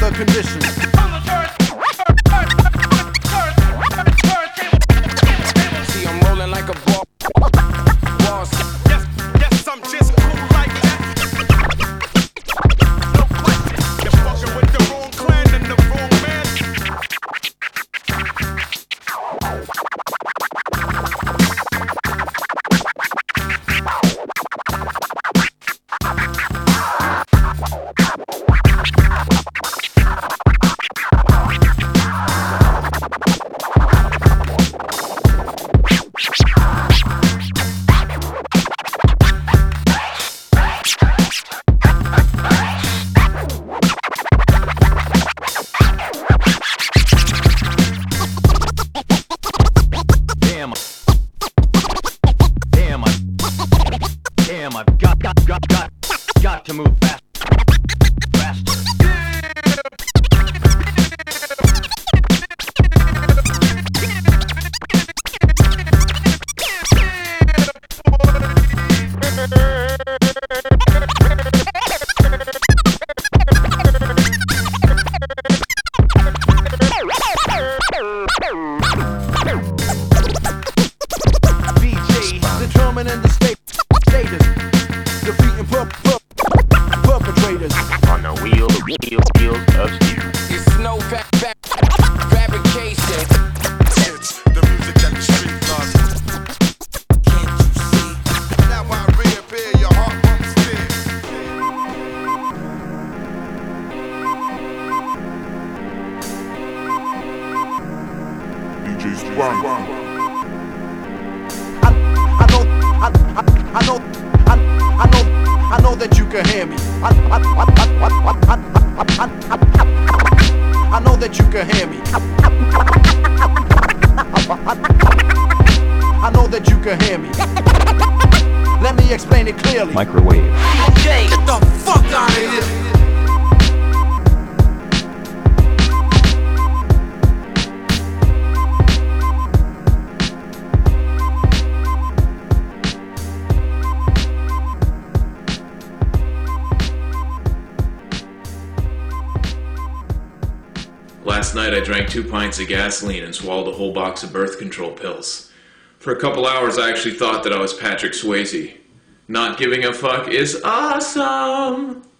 weather conditions. See, I'm rolling like a ball. Yes, I'm just cool like that. No question. You're fucking with the wrong clan and the wrong man. Damn, I've got to move fast. Faster. BG, determining the status, defeating perpetrators. On the wheels of steel. It's no fabrication. It's the music that the street loves. Can't you see? Now I reappear, your heart pumps still. DJ Sprung. I know that you can hear me. I know that you can hear me. I know that you can hear me. Let me explain it clearly. Microwave. DJ, get the fuck out of here. Last night I drank 2 pints of gasoline and swallowed a whole box of birth control pills. For a couple hours I actually thought that I was Patrick Swayze. Not giving a fuck is awesome!